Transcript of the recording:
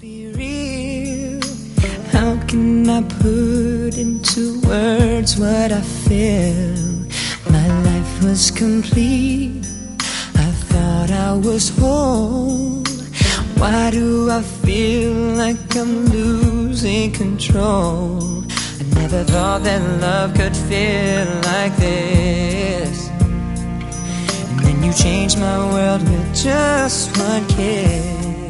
be real. How can I put into words what I feel? My life was complete. I thought I was whole. Why do I feel like I'm losing control? I never thought that love could feel like this. And then you changed my world with just one kiss.